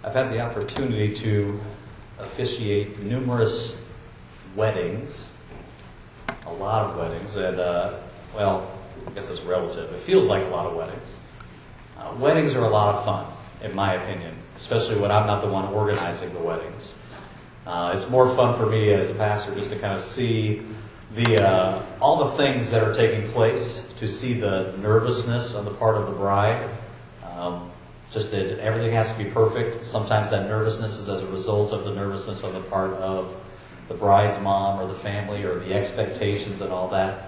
I've had the opportunity to officiate numerous weddings, a lot of weddings, and, well, I guess it's relative. It feels like a lot of weddings. Weddings are a lot of fun, in my opinion, especially when I'm not the one organizing the weddings. It's more fun for me as a pastor just to kind of see all the things that are taking place, to see the nervousness on the part of the bride. Just that everything has to be perfect. Sometimes that nervousness is as a result of the nervousness on the part of the bride's mom or the family or the expectations and all that.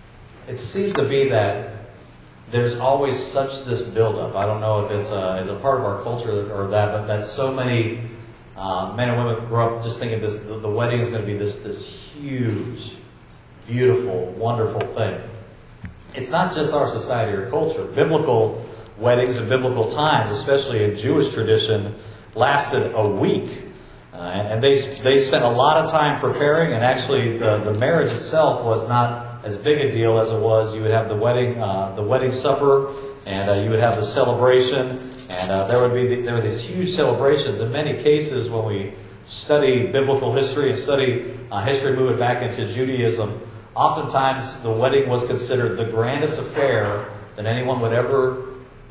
It seems to be that there's always such this buildup. I don't know if it's a part of our culture or that, but that so many men and women grow up just thinking the wedding is going to be this huge, beautiful, wonderful thing. It's not just our society or culture. Biblical weddings in biblical times, especially in Jewish tradition, lasted a week. And they spent a lot of time preparing, and actually the marriage itself was not as big a deal as it was. You would have the wedding supper, and you would have the celebration, and there were these huge celebrations. In many cases, when we study biblical history and study history moving back into Judaism, oftentimes the wedding was considered the grandest affair that anyone would ever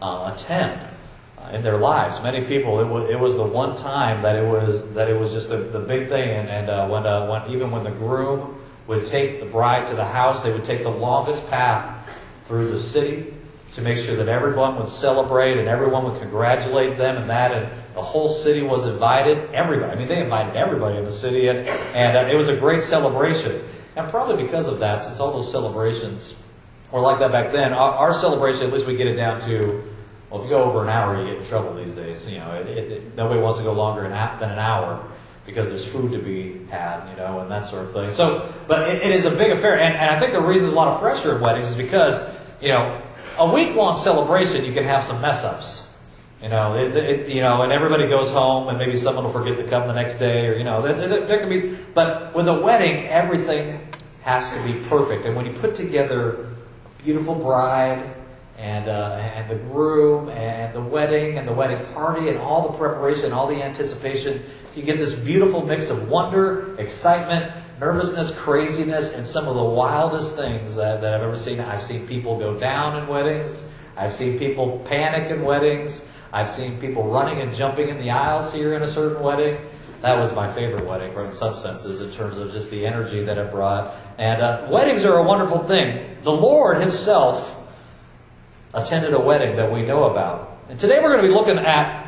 attend in their lives. Many people, it was the one time that it was just the big thing. And when the groom would take the bride to the house, they would take the longest path through the city to make sure that everyone would celebrate and everyone would congratulate them and that. And the whole city was invited. Everybody. I mean, they invited everybody in the city, and it was a great celebration. And probably because of that, since all those celebrations were like that back then, our celebration, at least we get it down to, well, if you go over an hour, you get in trouble these days. You know, nobody wants to go longer than an hour because there's food to be had, you know, and that sort of thing. So, but it is a big affair, and I think the reason there's a lot of pressure in weddings is because, you know, a week-long celebration, you can have some mess-ups. You know, and everybody goes home, and maybe someone will forget to come the next day, or, you know, there can be. But with a wedding, everything has to be perfect. And when you put together a beautiful bride and the groom and the wedding party and all the preparation, all the anticipation, you get this beautiful mix of wonder, excitement, nervousness, craziness, and some of the wildest things that I've ever seen. I've seen people go down in weddings. I've seen people panic in weddings. I've seen people running and jumping in the aisles here in a certain wedding. That was my favorite wedding, in some senses, in terms of just the energy that it brought. And weddings are a wonderful thing. The Lord Himself attended a wedding that we know about. And today we're going to be looking at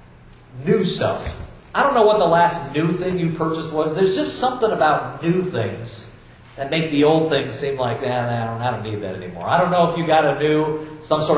new stuff. I don't know what the last new thing you purchased was. There's just something about new things that make the old things seem like, I don't need that anymore. I don't know if you got some sort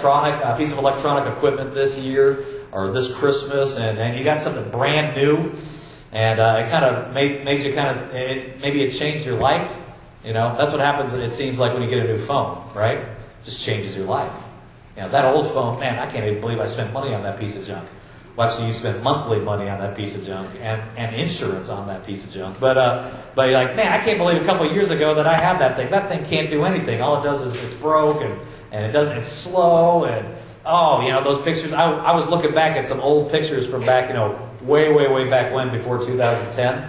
of piece of electronic equipment this year or this Christmas, and you got something brand new, and it kind of made you maybe it changed your life. You know, that's what happens. It seems like when you get a new phone, right? It just changes your life. You know, that old phone, man, I can't even believe I spent money on that piece of junk. Well, actually, you spend monthly money on that piece of junk and insurance on that piece of junk. But you're like, man, I can't believe a couple of years ago that I had that thing. That thing can't do anything. All it does is it's broke and it's slow. And, you know, those pictures. I was looking back at some old pictures from back, you know, way back when, before 2010.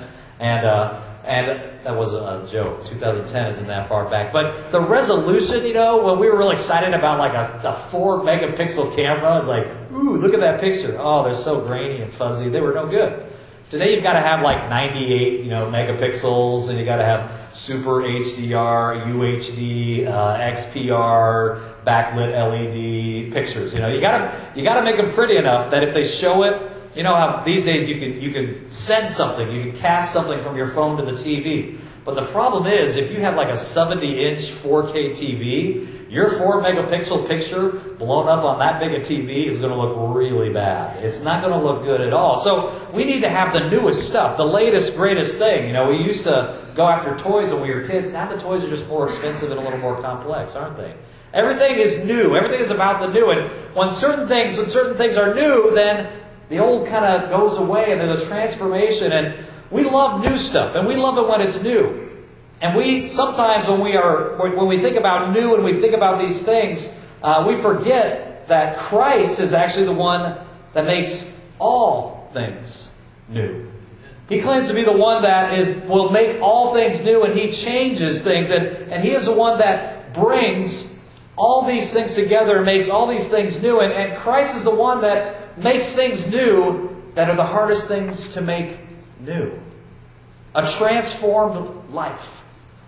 And that was a joke. 2010 isn't that far back. But the resolution, you know, when we were really excited about like a 4 megapixel camera, it's like, ooh, look at that picture. Oh, they're so grainy and fuzzy. They were no good. Today you've got to have like 98, you know, megapixels, and you got to have super HDR, UHD, XPR, backlit LED pictures. You know, you got to make them pretty enough that if they show it, you know how these days you can send something, you can cast something from your phone to the TV. But the problem is, if you have like a 70-inch 4K TV, your 4 megapixel picture blown up on that big a TV is going to look really bad. It's not going to look good at all. So we need to have the newest stuff, the latest, greatest thing. You know, we used to go after toys when we were kids. Now the toys are just more expensive and a little more complex, aren't they? Everything is new. Everything is about the new. And when certain things are new, then the old kind of goes away and there's a transformation. And we love new stuff, and we love it when it's new. And we sometimes when we think about new and we think about these things, we forget that Christ is actually the one that makes all things new. He claims to be the one that will make all things new, and He changes things. And He is the one that brings all these things together and makes all these things new. And Christ is the one that makes things new that are the hardest things to make new. A transformed life.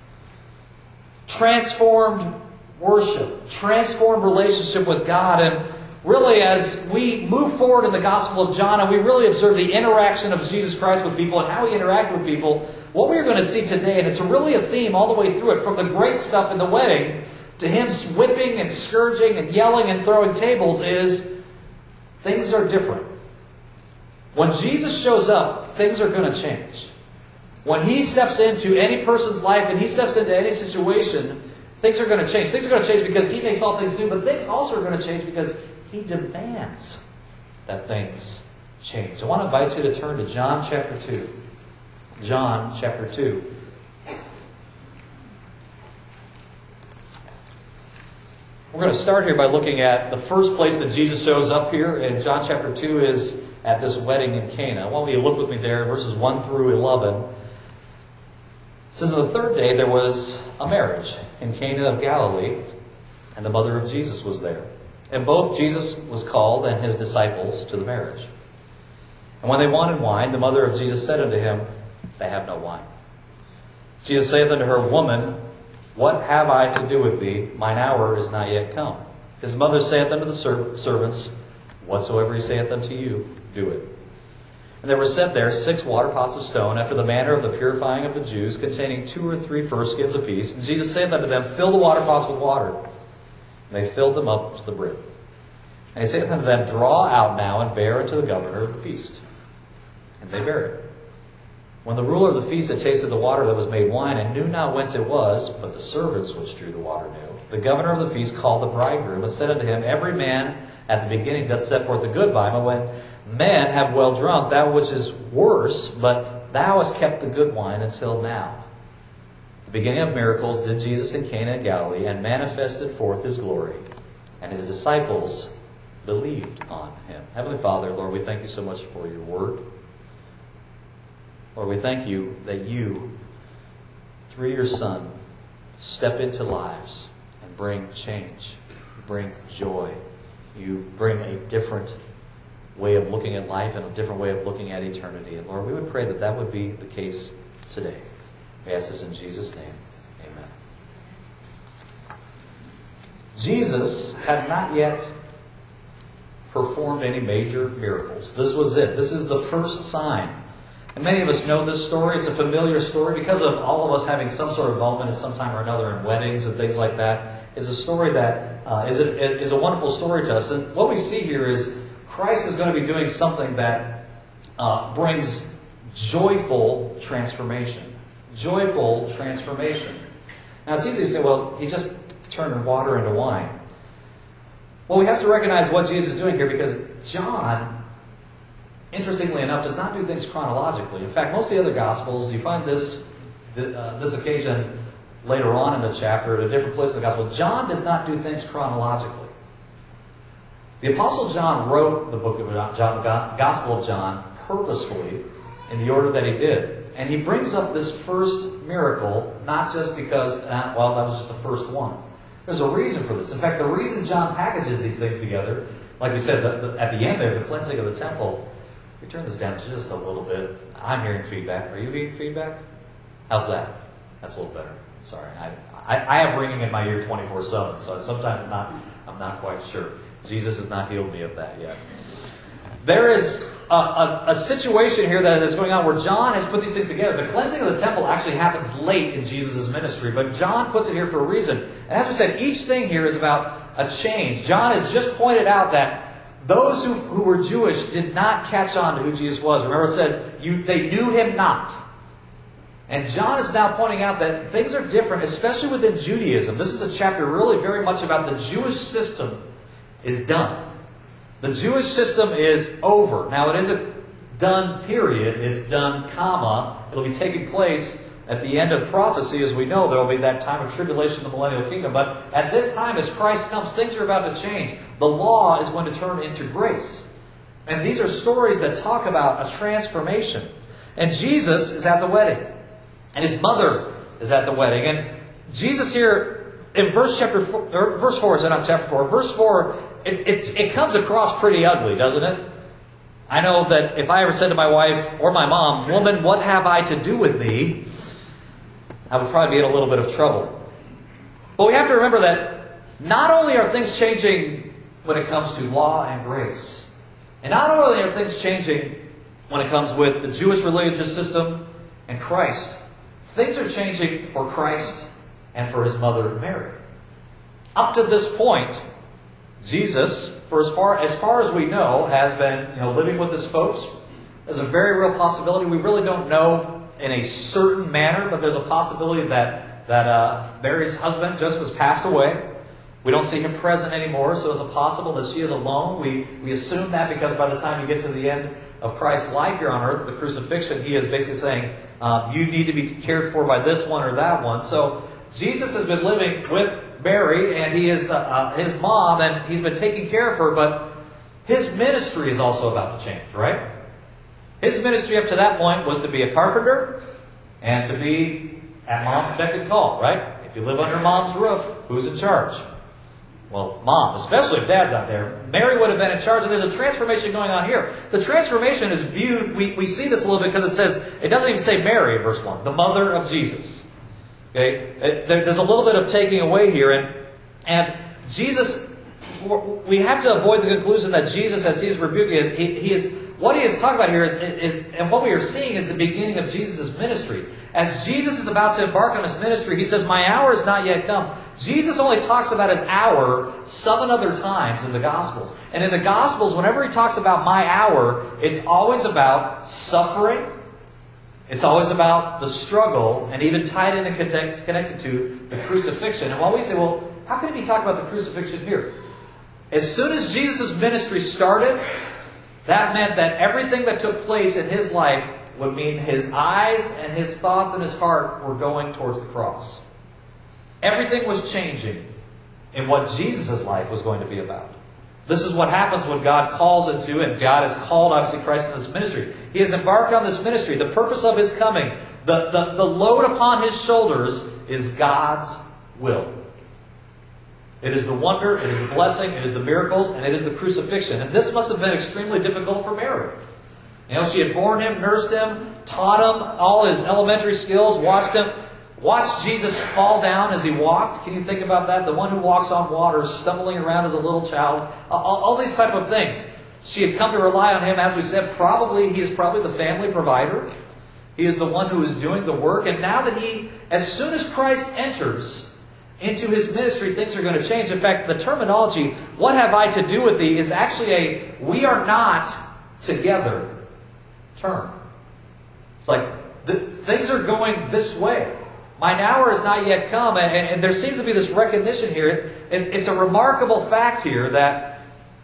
Transformed worship. Transformed relationship with God. And really, as we move forward in the Gospel of John and we really observe the interaction of Jesus Christ with people and how He interacted with people, what we're going to see today, and it's really a theme all the way through it, from the great stuff in the wedding to Him whipping and scourging and yelling and throwing tables, is things are different. When Jesus shows up, things are going to change. When He steps into any person's life and He steps into any situation, things are going to change. Things are going to change because He makes all things new, but things also are going to change because He demands that things change. I want to invite you to turn to John chapter 2. John chapter 2. We're going to start here by looking at the first place that Jesus shows up here in John chapter 2 is at this wedding in Cana. I want you to look with me there, verses 1 through 11. It says, on the third day there was a marriage in Cana of Galilee, and the mother of Jesus was there. And both Jesus was called and His disciples to the marriage. And when they wanted wine, the mother of Jesus said unto Him, They have no wine. Jesus saith unto her, Woman, what have I to do with thee? Mine hour is not yet come. His mother saith unto the servants, Whatsoever He saith unto you, do it. And there were set there 6 water pots of stone, after the manner of the purifying of the Jews, containing 2 or 3 firskins apiece. And Jesus saith unto them, Fill the water pots with water. And they filled them up to the brim. And He saith unto them, Draw out now and bear unto the governor of the feast. And they bare it. When the ruler of the feast had tasted the water that was made wine, and knew not whence it was, but the servants which drew the water knew, the governor of the feast called the bridegroom, and said unto him, Every man at the beginning doth set forth the good wine, but when men have well drunk, that which is worse, but thou hast kept the good wine until now. The beginning of miracles did Jesus in Cana of Galilee, and manifested forth His glory, and His disciples believed on Him. Heavenly Father, Lord, we thank You so much for Your word. Lord, we thank You that You, through Your Son, step into lives and bring change, bring joy. You bring a different way of looking at life and a different way of looking at eternity. And Lord, we would pray that that would be the case today. We ask this in Jesus' name. Amen. Jesus had not yet performed any major miracles. This was it. This is the first sign. And many of us know this story. It's a familiar story because of all of us having some sort of involvement at some time or another in weddings and things like that. It's a story that is a wonderful story to us. And what we see here is Christ is going to be doing something that brings joyful transformation. Joyful transformation. Now it's easy to say, well, He just turned water into wine. Well, we have to recognize what Jesus is doing here because John, interestingly enough, does not do things chronologically. In fact, most of the other Gospels, you find this occasion later on in the chapter at a different place in the Gospel. John does not do things chronologically. The Apostle John wrote the book of John, the Gospel of John, purposefully in the order that he did. And he brings up this first miracle, not just because, that was just the first one. There's a reason for this. In fact, the reason John packages these things together, like we said at the end there, the cleansing of the temple. We turn this down just a little bit. I'm hearing feedback. Are you hearing feedback? How's that? That's a little better. Sorry. I have ringing in my ear 24/7, so sometimes I'm not quite sure. Jesus has not healed me of that yet. There is a situation here that is going on where John has put these things together. The cleansing of the temple actually happens late in Jesus' ministry, but John puts it here for a reason. And as we said, each thing here is about a change. John has just pointed out that those who were Jewish did not catch on to who Jesus was. Remember it said, they knew Him not. And John is now pointing out that things are different, especially within Judaism. This is a chapter really very much about the Jewish system is done. The Jewish system is over. Now, it isn't done, period. It's done, comma. It'll be taking place at the end of prophecy. As we know, there will be that time of tribulation, the millennial kingdom. But at this time, as Christ comes, things are about to change. The law is going to turn into grace. And these are stories that talk about a transformation. And Jesus is at the wedding. And his mother is at the wedding. And Jesus here, in verse 4, verse 4, it comes across pretty ugly, doesn't it? I know that if I ever said to my wife or my mom, "Woman, what have I to do with thee?" I would probably be in a little bit of trouble. But we have to remember that not only are things changing when it comes to law and grace, and not only are things changing when it comes with the Jewish religious system and Christ, things are changing for Christ and for his mother Mary. Up to this point, Jesus, for as far as we know, has been living with his folks. There's a very real possibility. We really don't know in a certain manner, but there's a possibility that Mary's husband just was passed away. We don't see him present anymore, so it's possible that she is alone. We assume that because by the time you get to the end of Christ's life here on earth, the crucifixion, he is basically saying, you need to be cared for by this one or that one. So Jesus has been living with Mary, and he is his mom, and he's been taking care of her, but his ministry is also about to change, right? His ministry up to that point was to be a carpenter and to be at mom's beck and call, right? If you live under mom's roof, who's in charge? Well, mom, especially if dad's not there. Mary would have been in charge, and there's a transformation going on here. The transformation is viewed, we see this a little bit because it doesn't even say Mary in verse 1, the mother of Jesus. Okay, there's a little bit of taking away here, and Jesus, we have to avoid the conclusion that Jesus, as he is rebuking, what he is talking about here is, and what we are seeing is the beginning of Jesus' ministry. As Jesus is about to embark on his ministry, he says, "My hour is not yet come." Jesus only talks about his hour 7 other times in the Gospels. And in the Gospels, whenever he talks about my hour, it's always about suffering. It's always about the struggle, and even tied in and connected to the crucifixion. And while we say, well, how can he be talking about the crucifixion here? As soon as Jesus' ministry started, that meant that everything that took place in his life would mean his eyes and his thoughts and his heart were going towards the cross. Everything was changing in what Jesus' life was going to be about. This is what happens when God calls into, and God has called, obviously, Christ in this ministry. He has embarked on this ministry. The purpose of his coming, the load upon his shoulders is God's will. It is the wonder, it is the blessing, it is the miracles, and it is the crucifixion. And this must have been extremely difficult for Mary. She had borne him, nursed him, taught him all his elementary skills, watched Jesus fall down as he walked. Can you think about that? The one who walks on water, stumbling around as a little child. All these type of things. She had come to rely on him, as we said. He is probably the family provider. He is the one who is doing the work. And now that as soon as Christ enters into his ministry, things are going to change. In fact, the terminology, "what have I to do with thee," is actually a "we are not together" term. It's like, things are going this way. Mine hour is not yet come. And there seems to be this recognition here. It's a remarkable fact here that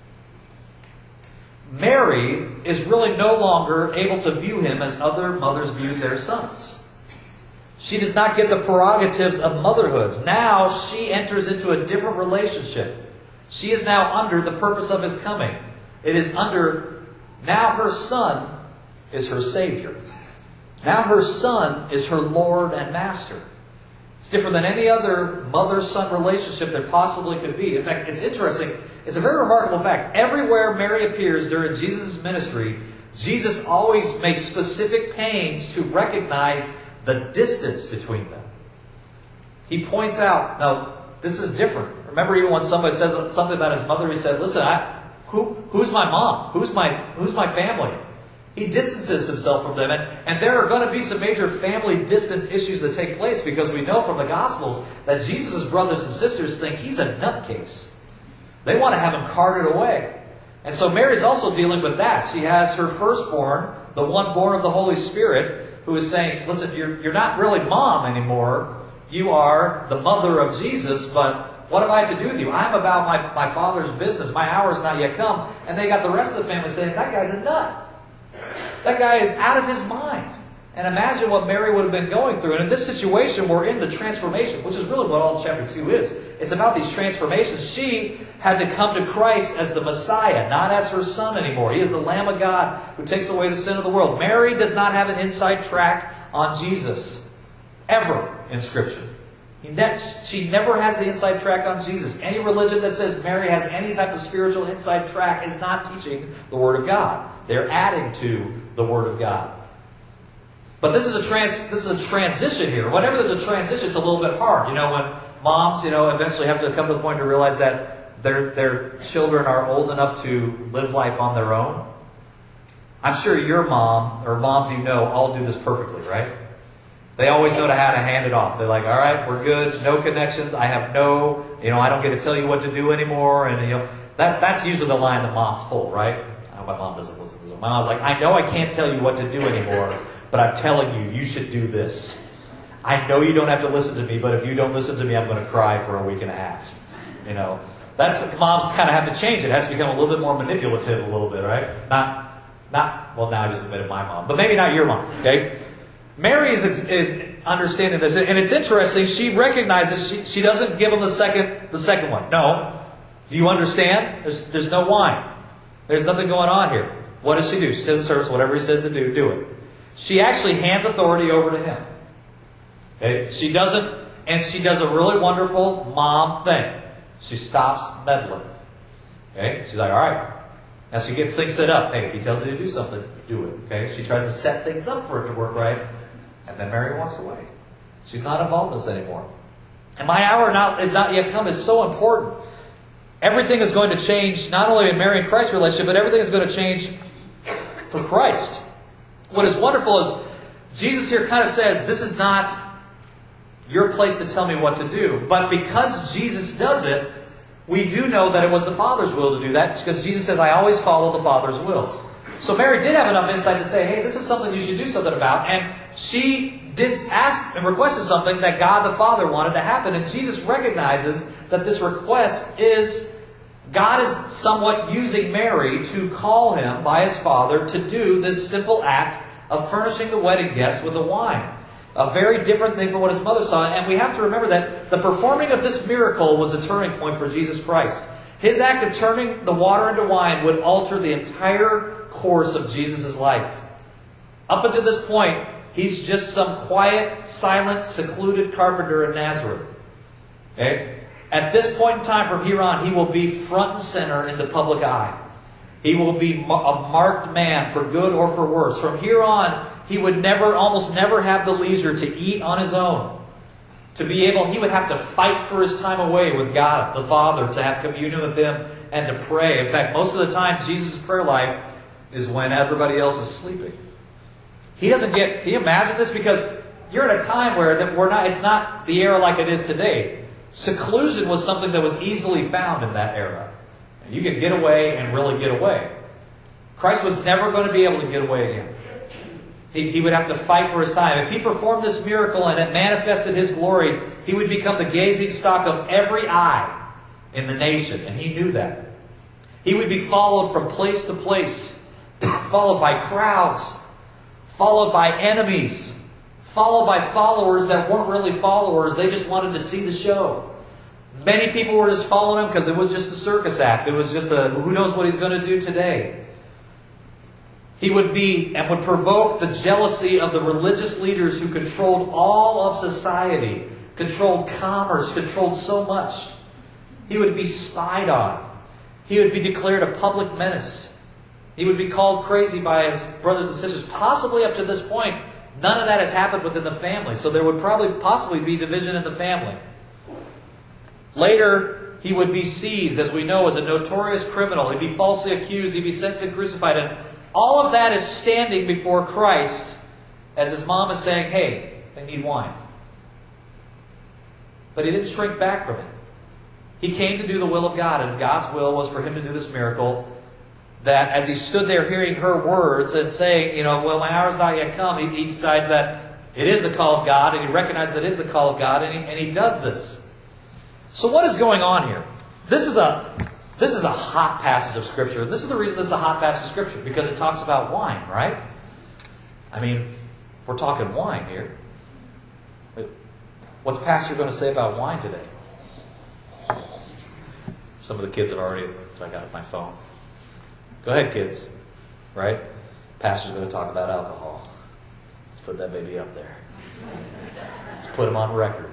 Mary is really no longer able to view him as other mothers viewed their sons. She does not get the prerogatives of motherhoods. Now she enters into a different relationship. She is now under the purpose of his coming. It is now her son is her Savior. Now her son is her Lord and Master. It's different than any other mother-son relationship there possibly could be. In fact, it's interesting. It's a very remarkable fact. Everywhere Mary appears during Jesus' ministry, Jesus always makes specific pains to recognize the distance between them. He points out, now, this is different. Remember, even when somebody says something about his mother, he said, "Listen, who's my mom? Who's my family?" He distances himself from them. And there are going to be some major family distance issues that take place, because we know from the Gospels that Jesus' brothers and sisters think he's a nutcase. They want to have him carted away. And so Mary's also dealing with that. She has her firstborn, the one born of the Holy Spirit, who is saying, "Listen, you're not really mom anymore. You are the mother of Jesus, but what have I to do with you? I'm about my Father's business. My hour's not yet come." And they got the rest of the family saying, "That guy's a nut. That guy is out of his mind. And imagine what Mary would have been going through. And in this situation, we're in the transformation, which is really what all chapter 2 is. It's about these transformations. She had to come to Christ as the Messiah, not as her son anymore. He is the Lamb of God who takes away the sin of the world. Mary does not have an inside track on Jesus, ever in Scripture. She never has the inside track on Jesus. Any religion that says Mary has any type of spiritual inside track is not teaching the Word of God. They're adding to the Word of God. But this is a transition here. Whenever there's a transition, it's a little bit hard. When moms, eventually have to come to the point to realize that their children are old enough to live life on their own. I'm sure your mom, or moms all do this perfectly, right? They always know how to hand it off. They're like, all right, we're good, no connections. I have I don't get to tell you what to do anymore. And, that's usually the line that moms pull, right? I know my mom doesn't listen to this. My mom's like, I know I can't tell you what to do anymore, but I'm telling you, you should do this. I know you don't have to listen to me, but if you don't listen to me, I'm going to cry for a week and a half. That's moms kind of have to change. It has to become a little bit more manipulative a little bit, right? Well, now I just admitted my mom, but maybe not your mom, okay? Mary is understanding this, and it's interesting. She recognizes she doesn't give him the second one. No. Do you understand? There's no wine. There's nothing going on here. What does she do? She says to servants, whatever he says to do, do it. She actually hands authority over to him. Okay? She does a really wonderful mom thing. She stops meddling. Okay? She's like, all right. Now she gets things set up. Hey, if he tells you to do something, do it. Okay? She tries to set things up for it to work right. And then Mary walks away. She's not involved in this anymore. And my hour is not yet come is so important. Everything is going to change, not only in Mary and Christ's relationship, but everything is going to change for Christ. What is wonderful is Jesus here kind of says, this is not your place to tell me what to do. But because Jesus does it, we do know that it was the Father's will to do that, because Jesus says, I always follow the Father's will. So Mary did have enough insight to say, hey, this is something you should do something about. And she did ask and requested something that God the Father wanted to happen. And Jesus recognizes that this request is, God is somewhat using Mary to call him by his Father to do this simple act of furnishing the wedding guests with the wine. A very different thing from what his mother saw. And we have to remember that the performing of this miracle was a turning point for Jesus Christ. His act of turning the water into wine would alter the entire course of Jesus' life. Up until this point, he's just some quiet, silent, secluded carpenter in Nazareth. Okay? At this point in time, from here on, he will be front and center in the public eye. He will be a marked man for good or for worse. From here on, he would almost never have the leisure to eat on his own. He would have to fight for his time away with God, the Father, to have communion with him and to pray. In fact, most of the time, Jesus' prayer life is when everybody else is sleeping. Can you imagine this? Because you're at a time where it's not the era like it is today. Seclusion was something that was easily found in that era. You could get away and really get away. Christ was never going to be able to get away again. He would have to fight for his time. If he performed this miracle and it manifested his glory, he would become the gazing stock of every eye in the nation. And he knew that. He would be followed from place to place, followed by crowds, followed by enemies, followed by followers that weren't really followers. They just wanted to see the show. Many people were just following him because it was just a circus act. It was just who knows what he's going to do today. He would be and would provoke the jealousy of the religious leaders who controlled all of society, controlled commerce, controlled so much. He would be spied on. He would be declared a public menace. He would be called crazy by his brothers and sisters. Possibly up to this point, none of that has happened within the family. So there would possibly be division in the family. Later, he would be seized, as we know, as a notorious criminal. He'd be falsely accused. He'd be sentenced and crucified. And all of that is standing before Christ as his mom is saying, hey, they need wine. But he didn't shrink back from it. He came to do the will of God, and God's will was for him to do this miracle. That as he stood there hearing her words and saying, well, my hour's not yet come, he decides that it is the call of God, and he recognizes that it is the call of God, and he does this. So what is going on here? This is a hot passage of Scripture. This is the reason this is a hot passage of Scripture, because it talks about wine, right? I mean, We're talking wine here. What's Pastor going to say about wine today? Some of the kids have already, I got my phone. Go ahead, kids. Right? Pastor's going to talk about alcohol. Let's put that baby up there. Let's put him on record.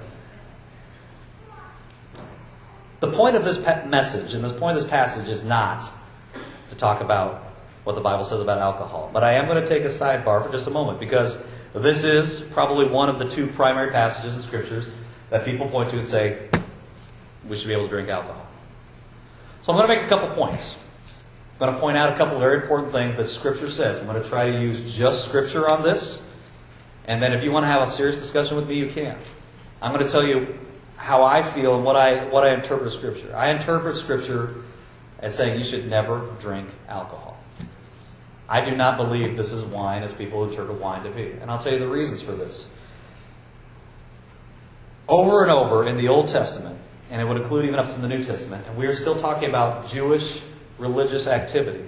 The point of this message and the point of this passage is not to talk about what the Bible says about alcohol. But I am going to take a sidebar for just a moment, because this is probably one of the two primary passages in Scriptures that people point to and say, we should be able to drink alcohol. So I'm going to make a couple points. I'm going to point out a couple of very important things that Scripture says. I'm going to try to use just Scripture on this. And then if you want to have a serious discussion with me, you can. I'm going to tell you how I feel and what I interpret Scripture. I interpret Scripture as saying you should never drink alcohol. I do not believe this is wine as people interpret wine to be. And I'll tell you the reasons for this. Over and over in the Old Testament, and it would include even up to the New Testament, and we are still talking about Jewish religious activity.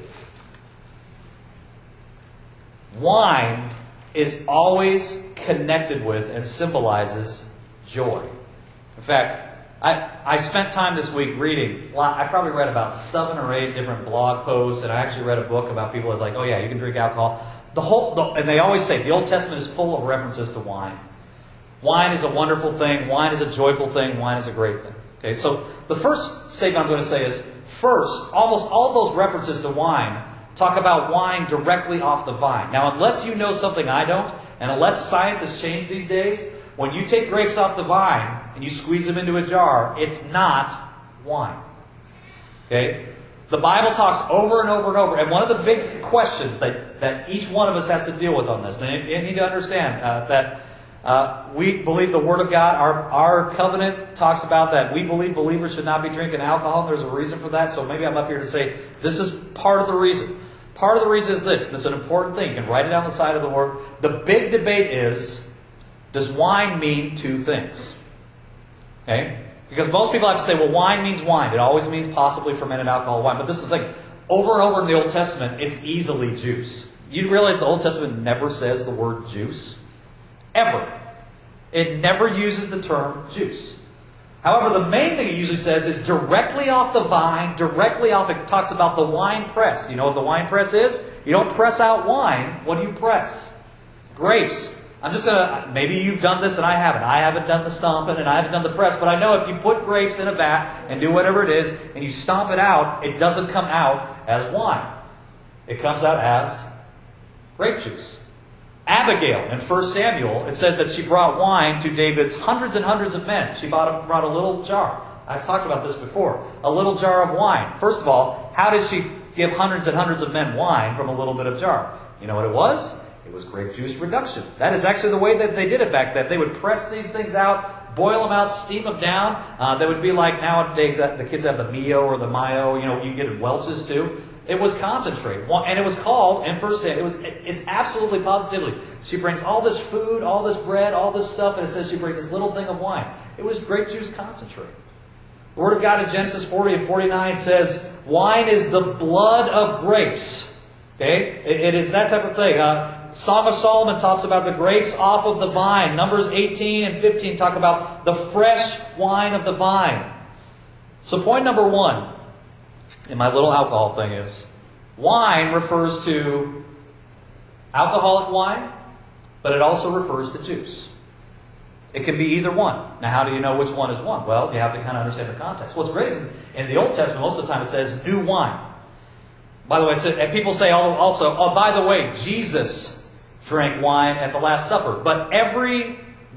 Wine is always connected with and symbolizes joy. In fact, I spent time this week reading. I probably read about 7 or 8 different blog posts, and I actually read a book about people that's like, oh yeah, you can drink alcohol. And they always say the Old Testament is full of references to wine. Wine is a wonderful thing. Wine is a joyful thing. Wine is a great thing. Okay, so the first statement I'm going to say is, first, almost all those references to wine talk about wine directly off the vine. Now, unless you know something I don't, and unless science has changed these days, when you take grapes off the vine and you squeeze them into a jar, it's not wine. Okay? The Bible talks over and over and over. And one of the big questions that each one of us has to deal with on this, and you need to understand that we believe the Word of God, our covenant talks about that we believe believers should not be drinking alcohol. And there's a reason for that. So maybe I'm up here to say this is part of the reason. Part of the reason is this. This is an important thing. You can write it on the side of the Word. The big debate is, does wine mean two things? Okay? Because most people have to say, well, wine means wine. It always means possibly fermented alcohol wine. But this is the thing. Over and over in the Old Testament, it's easily juice. You realize the Old Testament never says the word juice? Ever. It never uses the term juice. However, the main thing it usually says is directly off the vine, directly off. It talks about the wine press. Do you know what the wine press is? You don't press out wine. What do you press? Grapes. I'm just going to, maybe you've done this and I haven't. I haven't done the stomping and I haven't done the press. But I know if you put grapes in a vat and do whatever it is and you stomp it out, it doesn't come out as wine. It comes out as grape juice. Abigail in 1 Samuel, it says that she brought wine to David's hundreds and hundreds of men. She brought a little jar. I've talked about this before. A little jar of wine. First of all, how did she give hundreds and hundreds of men wine from a little bit of jar? You know what it was? It was grape juice reduction. That is actually the way that they did it back then. They would press these things out, boil them out, steam them down. They would be like nowadays the kids have the Mio or the Mayo. You know, you get in Welch's too. It was concentrate. And it was called, in First Samuel, it's absolutely positively. She brings all this food, all this bread, all this stuff, and it says she brings this little thing of wine. It was grape juice concentrate. The Word of God in Genesis 40 and 49 says, wine is the blood of grapes. Okay? It is that type of thing. Song of Solomon talks about the grapes off of the vine. Numbers 18 and 15 talk about the fresh wine of the vine. So point number 1 in my little alcohol thing is, wine refers to alcoholic wine, but it also refers to juice. It can be either one. Now, how do you know which one is one? Well, you have to kind of understand the context. What's great is in the Old Testament, most of the time it says new wine. By the way, and people say also, oh, by the way, Jesus drank wine at the Last Supper. But every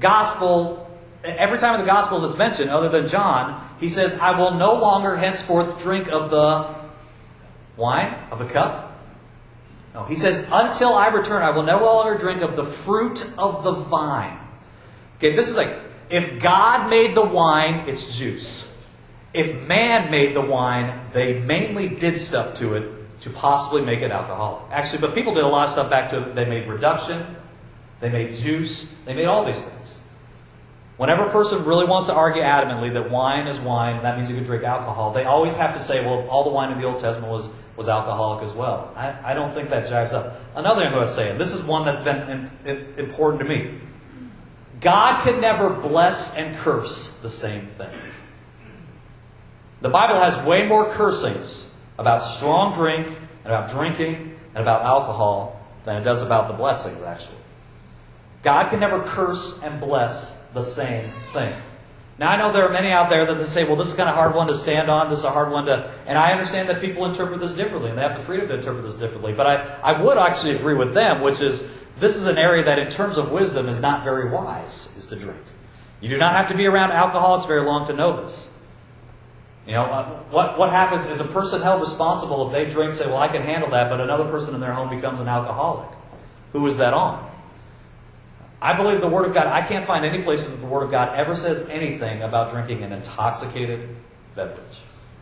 time in the Gospels it's mentioned, other than John, he says, I will no longer henceforth drink of the wine, of the cup. No, he says, until I return, I will no longer drink of the fruit of the vine. Okay, this is like, if God made the wine, it's juice. If man made the wine, they mainly did stuff to it to possibly make it alcoholic. Actually, but people did a lot of stuff back to it. They made reduction, they made juice, they made all these things. Whenever a person really wants to argue adamantly that wine is wine, and that means you can drink alcohol, they always have to say, well, all the wine in the Old Testament was alcoholic as well. I don't think that jives up. Another thing I'm going to say, and this is one that's been important to me. God can never bless and curse the same thing. The Bible has way more cursings about strong drink, and about drinking, and about alcohol than it does about the blessings, actually. God can never curse and bless the same thing. Now, I know there are many out there that say, well, this is kind of a hard one to stand on, this is a hard one to... And I understand that people interpret this differently, and they have the freedom to interpret this differently. But I would actually agree with them, which is, this is an area that in terms of wisdom is not very wise, is to drink. You do not have to be around alcoholics very long to know this. You know, what happens is a person held responsible if they drink, say, well, I can handle that, but another person in their home becomes an alcoholic. Who is that on? I believe the Word of God, I can't find any places that the Word of God ever says anything about drinking an intoxicated beverage.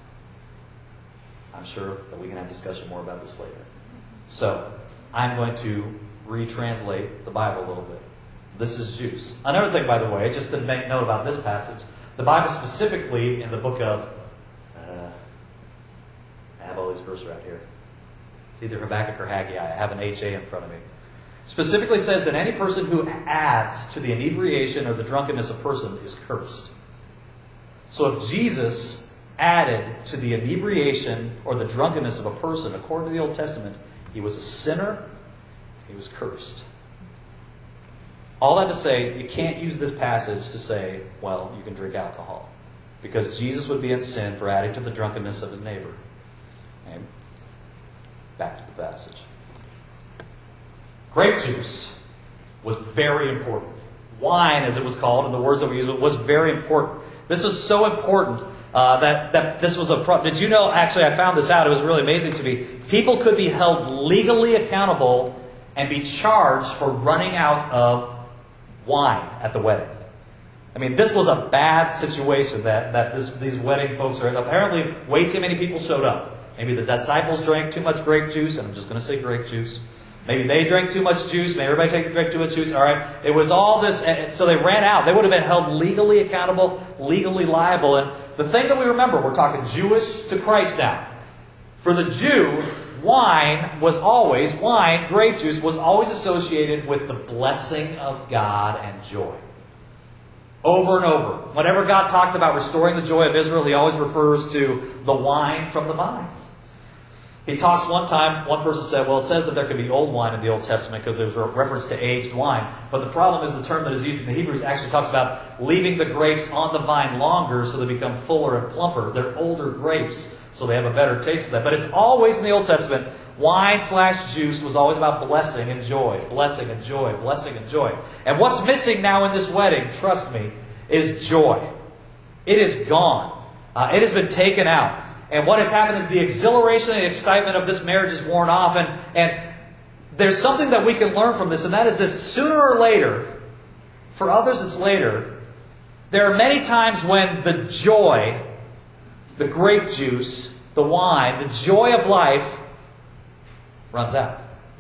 I'm sure that we can have discussion more about this later. So, I'm going to retranslate the Bible a little bit. This is juice. Another thing, by the way, just to make note about this passage, the Bible specifically in the book of, I have all these verses right here. It's either Habakkuk or Haggai. I have an HA in front of me. Specifically says that any person who adds to the inebriation or the drunkenness of a person is cursed. So if Jesus added to the inebriation or the drunkenness of a person, according to the Old Testament, he was a sinner, he was cursed. All that to say, you can't use this passage to say, well, you can drink alcohol. Because Jesus would be in sin for adding to the drunkenness of his neighbor. Okay? Back to the passage. Grape juice was very important. Wine, as it was called, in the words that we use, was very important. This was so important that this was a problem. Did you know, actually, I found this out. It was really amazing to me. People could be held legally accountable and be charged for running out of wine at the wedding. I mean, this was a bad situation that these wedding folks are in. Apparently, way too many people showed up. Maybe the disciples drank too much grape juice, and I'm just going to say grape juice. Maybe they drank too much juice. Maybe everybody drank too much juice. All right. It was all this. And so they ran out. They would have been held legally accountable, legally liable. And the thing that we remember, we're talking Jewish to Christ now. For the Jew, grape juice, was always associated with the blessing of God and joy. Over and over. Whenever God talks about restoring the joy of Israel, he always refers to the wine from the vine. He talks one time, one person said, well, it says that there could be old wine in the Old Testament because there's a reference to aged wine. But the problem is the term that is used in the Hebrews actually talks about leaving the grapes on the vine longer so they become fuller and plumper. They're older grapes, so they have a better taste of that. But it's always in the Old Testament, wine/juice was always about blessing and joy. Blessing and joy, blessing and joy. And what's missing now in this wedding, trust me, is joy. It is gone. It has been taken out. And what has happened is the exhilaration and the excitement of this marriage is worn off. And there's something that we can learn from this, and that is this: sooner or later, for others it's later, there are many times when the joy, the grape juice, the wine, the joy of life runs out.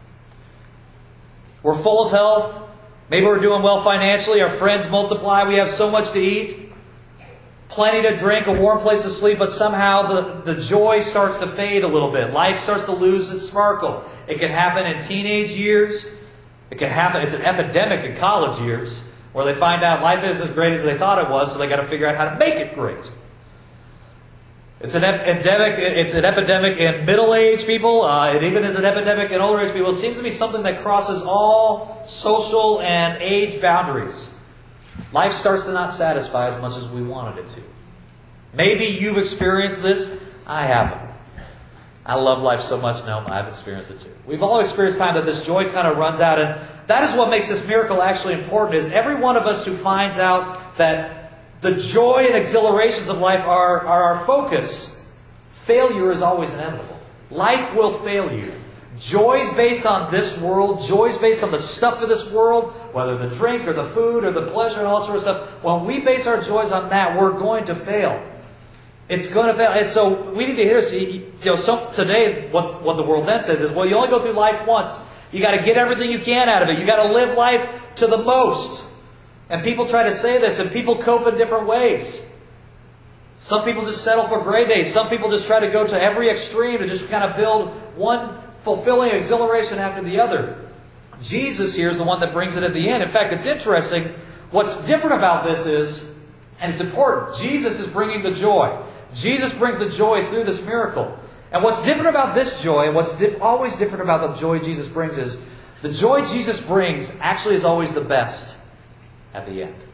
We're full of health. Maybe we're doing well financially. Our friends multiply. We have so much to eat. Plenty to drink, a warm place to sleep, but somehow the joy starts to fade a little bit. Life starts to lose its sparkle. It can happen in teenage years. It can happen, it's an epidemic in college years, where they find out life isn't as great as they thought it was, so they got to figure out how to make it great. It's an epidemic in middle-aged people. It even is an epidemic in older age people. It seems to be something that crosses all social and age boundaries. Life starts to not satisfy as much as we wanted it to. Maybe you've experienced this. I haven't. I love life so much. No, I've experienced it too. We've all experienced time that this joy kind of runs out. And that is what makes this miracle actually important, is every one of us who finds out that the joy and exhilarations of life are our focus, failure is always inevitable. Life will fail you. Joy's based on this world. Joy's based on the stuff of this world, whether the drink or the food or the pleasure and all sorts of stuff. When we base our joys on that, we're going to fail. It's going to fail. And so we need to hear this. Today, what the world then says is, well, you only go through life once. You got to get everything you can out of it. You got to live life to the most. And people try to say this, and people cope in different ways. Some people just settle for gray days. Some people just try to go to every extreme to just kind of build one fulfilling exhilaration after the other. Jesus here is the one that brings it at the end. In fact, it's interesting. What's different about this is, and it's important, Jesus is bringing the joy. Jesus brings the joy through this miracle. And what's different about this joy, and what's always different about the joy Jesus brings is, the joy Jesus brings actually is always the best at the end.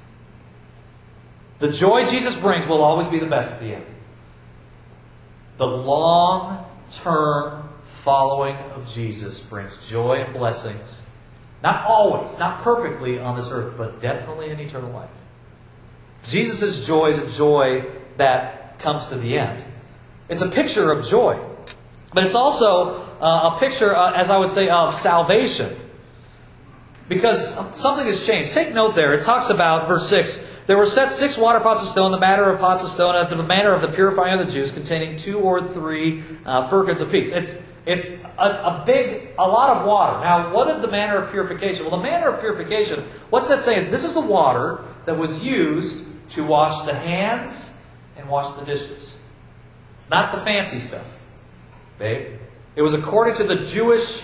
The joy Jesus brings will always be the best at the end. The long-term following of Jesus brings joy and blessings. Not always, not perfectly on this earth, but definitely in eternal life. Jesus' joy is a joy that comes to the end. It's a picture of joy. But it's also a picture, as I would say, of salvation. Because something has changed. Take note there. It talks about, verse 6, there were set 6 water pots of stone, the manner of pots of stone, after the manner of the purifying of the Jews, containing 2 or 3 firkins apiece. It's a lot of water. Now, what is the manner of purification? Well, the manner of purification, what's that saying? Is this is the water that was used to wash the hands and wash the dishes. It's not the fancy stuff. Okay? It was according to the Jewish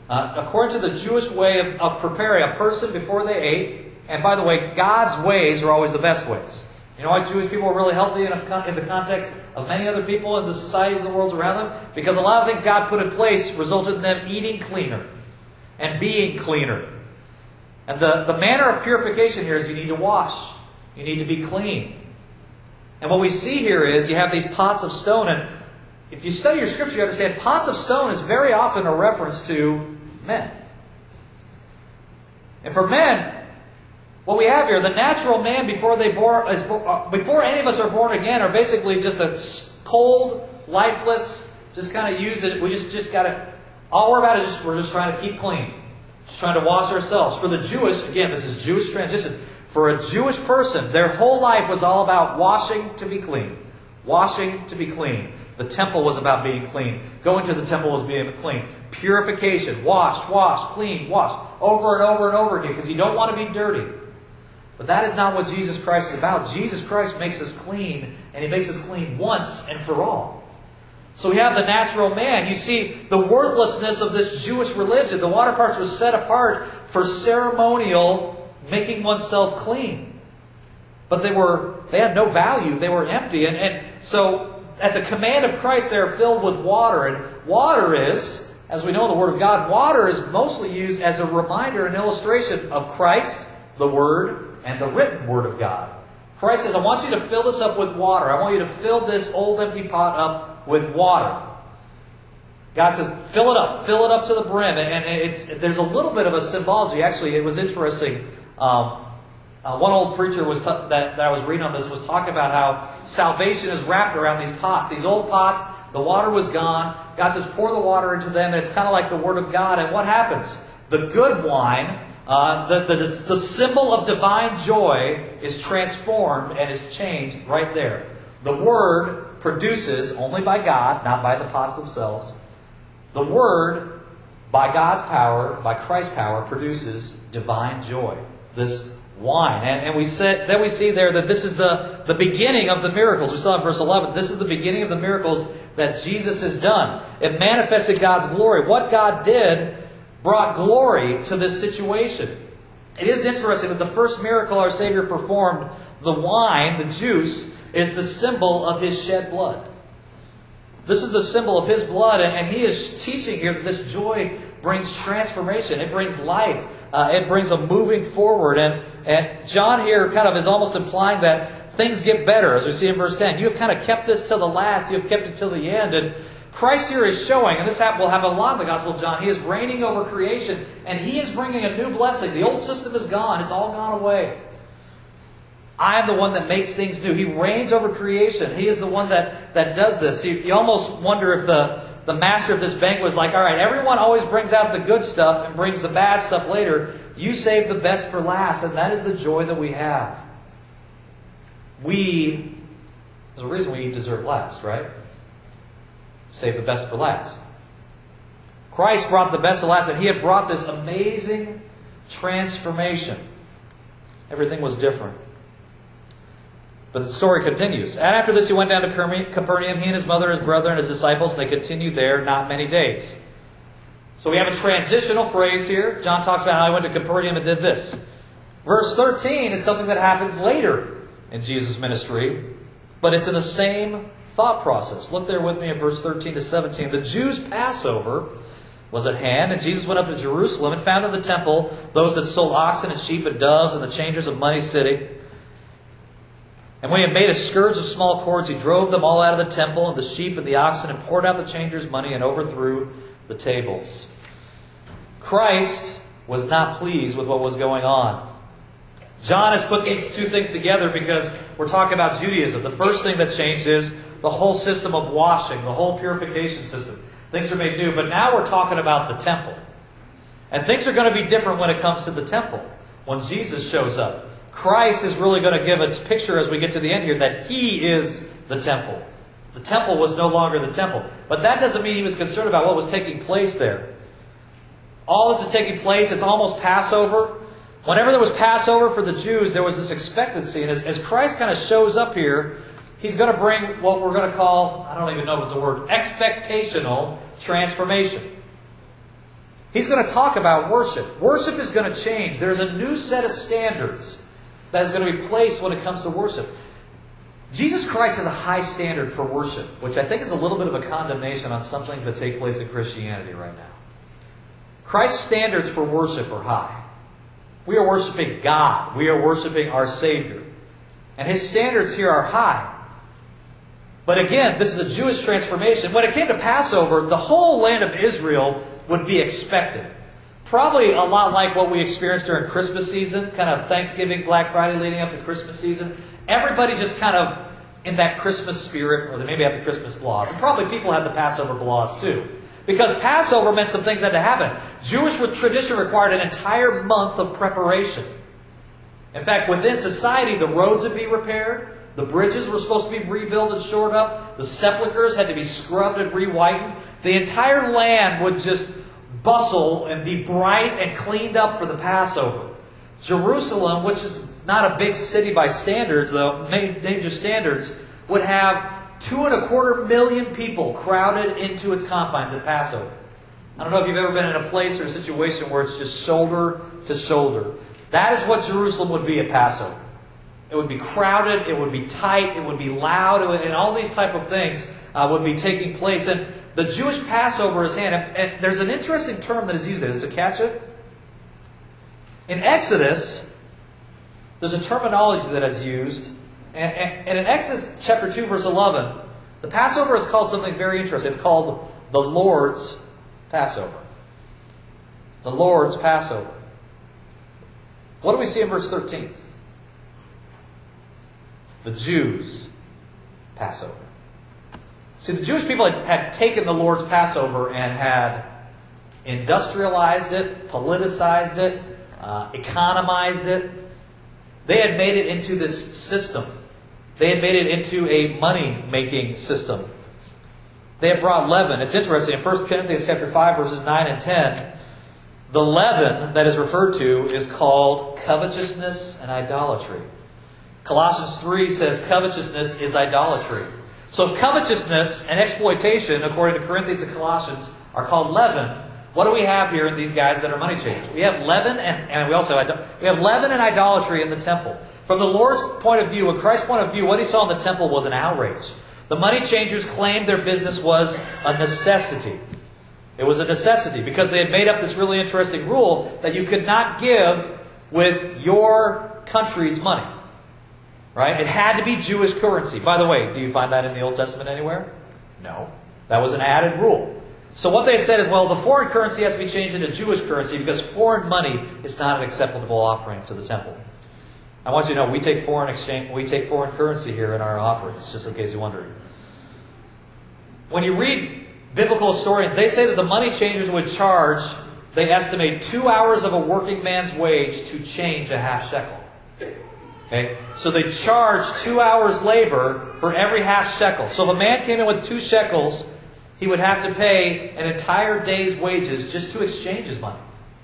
way of preparing a person before they ate. And by the way, God's ways are always the best ways. You know why Jewish people are really healthy in the context of many other people in the societies and the worlds around them? Because a lot of things God put in place resulted in them eating cleaner and being cleaner. And the manner of purification here is you need to wash. You need to be clean. And what we see here is you have these pots of stone. And if you study your scripture, you understand pots of stone is very often a reference to men. And for men, what we have here, the natural man before any of us are born again are basically just a cold, lifeless, just kind of used it. We just got to, all we're about is we're just trying to keep clean. Just trying to wash ourselves. For the Jewish, again, this is Jewish transition. For a Jewish person, their whole life was all about washing to be clean. Washing to be clean. The temple was about being clean. Going to the temple was being clean. Purification. Wash, clean, wash. Over and over and over again because you don't want to be dirty. But that is not what Jesus Christ is about. Jesus Christ makes us clean, and He makes us clean once and for all. So we have the natural man. You see the worthlessness of this Jewish religion. The water pots was set apart for ceremonial making oneself clean. But they had no value. They were empty. And so at the command of Christ, they are filled with water. And water is, as we know in the Word of God, water is mostly used as a reminder and illustration of Christ, the Word, and the written Word of God. Christ says, I want you to fill this up with water. I want you to fill this old empty pot up with water. God says, fill it up to the brim. And there's a little bit of a symbology. Actually, it was interesting. One old preacher that I was reading on this was talking about how salvation is wrapped around these pots. These old pots, the water was gone. God says, pour the water into them. And it's kind of like the Word of God. And what happens? The good wine, the symbol of divine joy, is transformed and is changed right there. The Word produces, only by God, not by the pots themselves, the Word, by God's power, by Christ's power, produces divine joy. This wine. And we see there that this is the beginning of the miracles. We saw in verse 11, this is the beginning of the miracles that Jesus has done. It manifested God's glory. What God did brought glory to this situation. It is interesting that the first miracle our Savior performed, the wine, the juice, is the symbol of His shed blood. This is the symbol of His blood, and He is teaching here that this joy brings transformation. It brings life. It brings a moving forward. And John here kind of is almost implying that things get better, as we see in verse 10. You have kind of kept this till the last. You have kept it till the end. And Christ here is showing, and this will have a lot in the Gospel of John, He is reigning over creation, and He is bringing a new blessing. The old system is gone. It's all gone away. I am the one that makes things new. He reigns over creation. He is the one that does this. You almost wonder if the master of this banquet was like, all right, everyone always brings out the good stuff and brings the bad stuff later. You save the best for last, and that is the joy that we have. There's a reason we eat dessert last, right? Save the best for last. Christ brought the best to last, and He had brought this amazing transformation. Everything was different. But the story continues. And after this, he went down to Capernaum, he and his mother, his brother, and his disciples, and they continued there not many days. So we have a transitional phrase here. John talks about how he went to Capernaum and did this. Verse 13 is something that happens later in Jesus' ministry, but it's in the same thought process. Look there with me at verse 13 to 17. The Jews' Passover was at hand, and Jesus went up to Jerusalem and found in the temple those that sold oxen and sheep and doves and the changers of money sitting. And when he had made a scourge of small cords, he drove them all out of the temple, and the sheep and the oxen, and poured out the changers' money and overthrew the tables. Christ was not pleased with what was going on. John has put these two things together because we're talking about Judaism. The first thing that changed is the whole system of washing, the whole purification system. Things are made new, but now we're talking about the temple. And things are going to be different when it comes to the temple. When Jesus shows up, Christ is really going to give a picture as we get to the end here that He is the temple. The temple was no longer the temple. But that doesn't mean He was concerned about what was taking place there. All this is taking place. It's almost Passover. Whenever there was Passover for the Jews, there was this expectancy. And as Christ kind of shows up here, He's going to bring what we're going to call, I don't even know if it's a word, expectational transformation. He's going to talk about worship. Worship is going to change. There's a new set of standards that is going to be placed when it comes to worship. Jesus Christ has a high standard for worship, which I think is a little bit of a condemnation on some things that take place in Christianity right now. Christ's standards for worship are high. We are worshiping God. We are worshiping our Savior. And His standards here are high. But again, this is a Jewish transformation. When it came to Passover, the whole land of Israel would be expected. Probably a lot like what we experienced during Christmas season, kind of Thanksgiving, Black Friday leading up to Christmas season. Everybody just kind of in that Christmas spirit, or they maybe have the Christmas blahs. And probably people have the Passover blahs too. Because Passover meant some things had to happen. Jewish tradition required an entire month of preparation. In fact, within society, the roads would be repaired. The bridges were supposed to be rebuilt and shored up. The sepulchres had to be scrubbed and re-whitened. The entire land would just bustle and be bright and cleaned up for the Passover. Jerusalem, which is not a big city by standards, though, major standards, would have 2.25 million people crowded into its confines at Passover. I don't know if you've ever been in a place or a situation where it's just shoulder to shoulder. That is what Jerusalem would be at Passover. It would be crowded, it would be tight, it would be loud, and all these type of things would be taking place. And the Jewish Passover is hand. And there's an interesting term that is used there. There's a catch it. In Exodus, there's a terminology that is used. And in Exodus chapter 2, verse 11, the Passover is called something very interesting. It's called the Lord's Passover. The Lord's Passover. What do we see in verse 13? The Jews' Passover. See, the Jewish people had taken the Lord's Passover and had industrialized it, politicized it, economized it. They had made it into this system. They had made it into a money-making system. They had brought leaven. It's interesting. In 1 Corinthians chapter 5, verses 9 and 10, the leaven that is referred to is called covetousness and idolatry. Colossians 3 says covetousness is idolatry. So covetousness and exploitation, according to Corinthians and Colossians, are called leaven. What do we have here in these guys that are money changers? We have leaven and we also have leaven and idolatry in the temple. From the Lord's point of view, and Christ's point of view, what He saw in the temple was an outrage. The money changers claimed their business was a necessity. It was a necessity because they had made up this really interesting rule that you could not give with your country's money. Right? It had to be Jewish currency. By the way, do you find that in the Old Testament anywhere? No. That was an added rule. So what they had said is, well, the foreign currency has to be changed into Jewish currency because foreign money is not an acceptable offering to the temple. I want you to know we take foreign currency here in our offerings, just in case you're wondering. When you read biblical historians, they say that the money changers would charge, they estimate 2 hours of a working man's wage to change a half shekel. Okay? So they charged 2 hours labor for every half shekel. So if a man came in with 2 shekels, he would have to pay an entire day's wages just to exchange his money.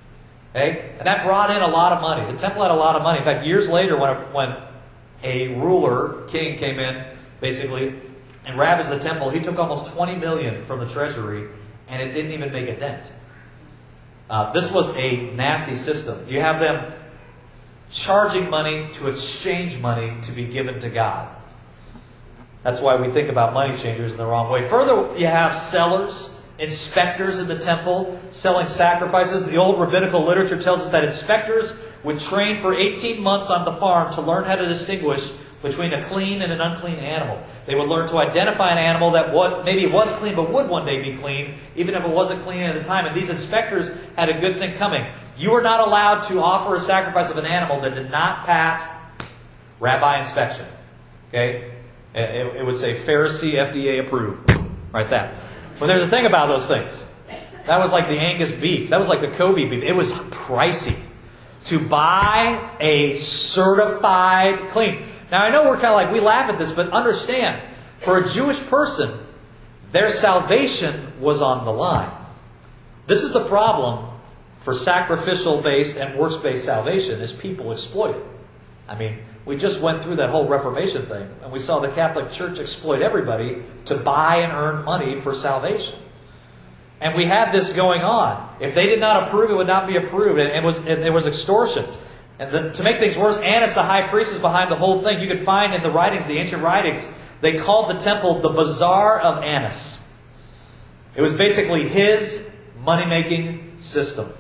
Okay? And that brought in a lot of money. The temple had a lot of money. In fact, years later, when a ruler, king, came in, basically, and ravaged the temple, he took almost $20 million from the treasury, and it didn't even make a dent. This was a nasty system. You have them charging money to exchange money to be given to God. That's why we think about money changers in the wrong way. Further, you have sellers, inspectors in the temple, selling sacrifices. The old rabbinical literature tells us that inspectors would train for 18 months on the farm to learn how to distinguish between a clean and an unclean animal. They would learn to identify an animal that maybe was clean but would one day be clean, even if it wasn't clean at the time. And these inspectors had a good thing coming. You were not allowed to offer a sacrifice of an animal that did not pass rabbi inspection. Okay? It would say Pharisee FDA approved. Right there. But there's a thing about those things. That was like the Angus beef. That was like the Kobe beef. It was pricey to buy a certified clean. Now, I know we're kind of like, we laugh at this, but understand, for a Jewish person, their salvation was on the line. This is the problem for sacrificial-based and works-based salvation, is people exploit it. I mean, we just went through that whole Reformation thing, and we saw the Catholic Church exploit everybody to buy and earn money for salvation. And we had this going on. If they did not approve, it would not be approved. And it was extortion. And to make things worse, Annas, the high priest, is behind the whole thing. You could find in the writings, the ancient writings, they called the temple the Bazaar of Annas. It was basically his money-making system.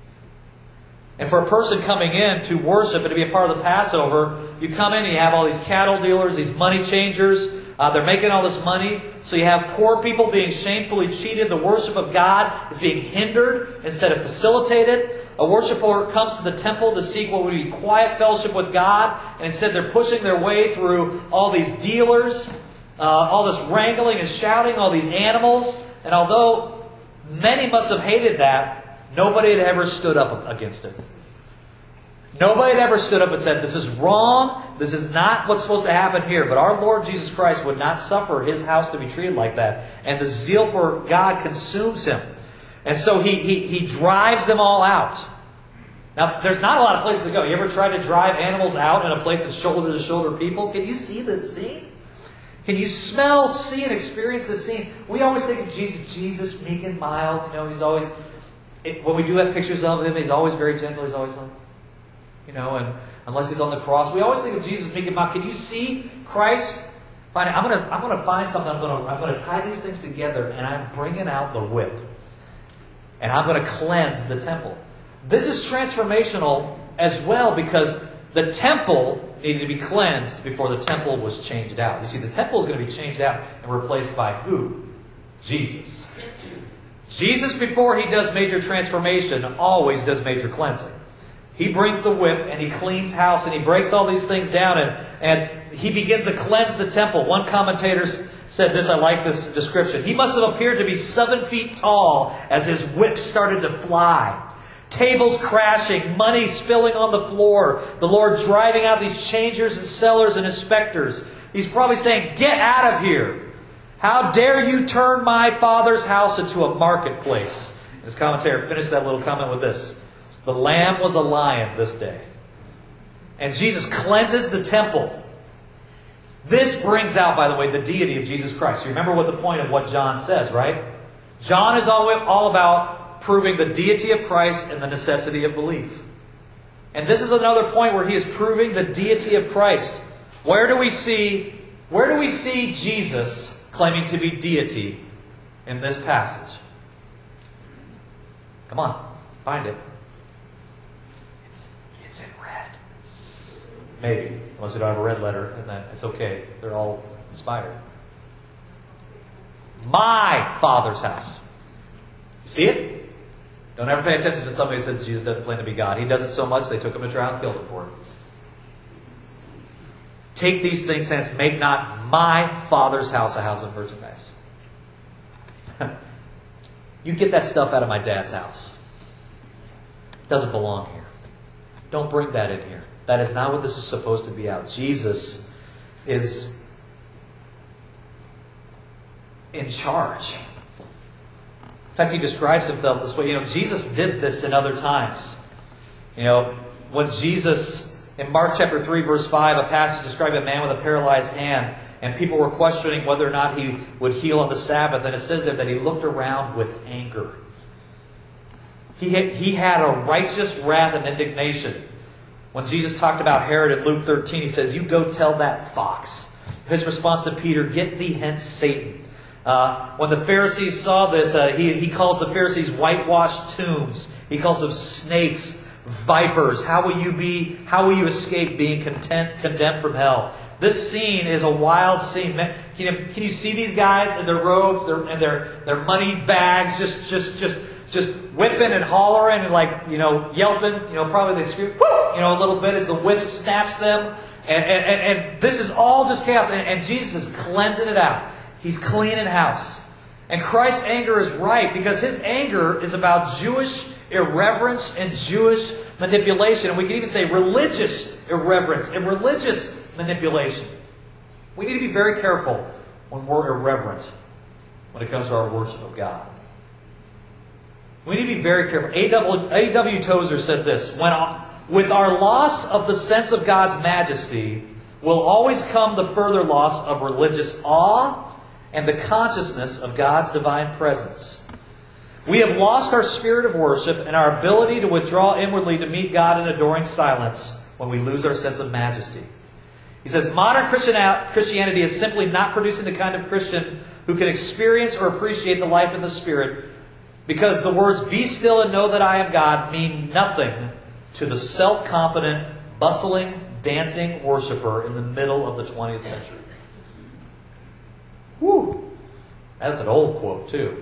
And for a person coming in to worship and to be a part of the Passover, you come in and you have all these cattle dealers, these money changers. They're making all this money. So you have poor people being shamefully cheated. The worship of God is being hindered instead of facilitated. A worshiper comes to the temple to seek what would be quiet fellowship with God. And instead they're pushing their way through all these dealers, all this wrangling and shouting, all these animals. And although many must have hated that, nobody had ever stood up against it. Nobody had ever stood up and said, this is wrong. This is not what's supposed to happen here. But our Lord Jesus Christ would not suffer His house to be treated like that. And the zeal for God consumes Him. And so He drives them all out. Now, there's not a lot of places to go. You ever tried to drive animals out in a place that's shoulder to shoulder people? Can you see this scene? Can you smell, see, and experience this scene? We always think of Jesus meek and mild. You know, He's always... When we do have pictures of Him, He's always very gentle. He's always like... and unless He's on the cross, we always think of Jesus meek and mild. Can you see Christ? I'm going to find something. I'm going to tie these things together, and I'm bringing out the whip, and I'm going to cleanse the temple. This is transformational as well, because the temple needed to be cleansed before the temple was changed out. You see, the temple is going to be changed out and replaced by who? Jesus. Jesus, before He does major transformation, always does major cleansing. He brings the whip and He cleans house and He breaks all these things down and He begins to cleanse the temple. One commentator said this, I like this description. He must have appeared to be 7 feet tall as His whip started to fly. Tables crashing, money spilling on the floor. The Lord driving out these changers and sellers and inspectors. He's probably saying, get out of here. How dare you turn my Father's house into a marketplace? His commentator finished that little comment with this. The Lamb was a lion this day. And Jesus cleanses the temple. This brings out, by the way, the deity of Jesus Christ. You remember what the point of what John says, right? John is all about proving the deity of Christ and the necessity of belief. And this is another point where he is proving the deity of Christ. Where do we see Jesus claiming to be deity in this passage? Come on, find it. It's in red. Maybe, unless you don't have a red letter, and then it's okay. They're all inspired. My Father's house. You see it? Don't ever pay attention to somebody who says Jesus doesn't claim to be God. He does it so much they took Him to trial and killed Him for it. Take these things hence, make not my Father's house a house of merchandise. You get that stuff out of my dad's house. It doesn't belong here. Don't bring that in here. That is not what this is supposed to be out. Jesus is in charge. In fact, He describes Himself this way. Jesus did this in other times. When Jesus, in Mark chapter 3, verse 5, a passage describing a man with a paralyzed hand, and people were questioning whether or not he would heal on the Sabbath, and it says there that he looked around with anger. He had a righteous wrath and indignation. When Jesus talked about Herod in Luke 13, he says, "You go tell that fox." His response to Peter, "Get thee hence, Satan." When the Pharisees saw this, he calls the Pharisees whitewashed tombs. He calls them snakes, vipers. How will you escape being condemned from hell? This scene is a wild scene. Can you see these guys in their robes and their money bags just whipping and hollering and yelping? Probably they scream, "Woo!" A little bit as the whip snaps them. And this is all just chaos. And Jesus is cleansing it out. He's cleaning house. And Christ's anger is right because His anger is about Jewish irreverence and Jewish manipulation. And we can even say religious irreverence and religious manipulation. We need to be very careful when we're irreverent when it comes to our worship of God. We need to be very careful. A.W. Tozer said this, "With our loss of the sense of God's majesty will always come the further loss of religious awe and the consciousness of God's divine presence. We have lost our spirit of worship and our ability to withdraw inwardly to meet God in adoring silence when we lose our sense of majesty." He says, "Modern Christianity is simply not producing the kind of Christian who can experience or appreciate the life of the Spirit because the words 'Be still and know that I am God' mean nothing to the self-confident, bustling, dancing worshiper in the middle of the 20th century." Whew! That's an old quote, too.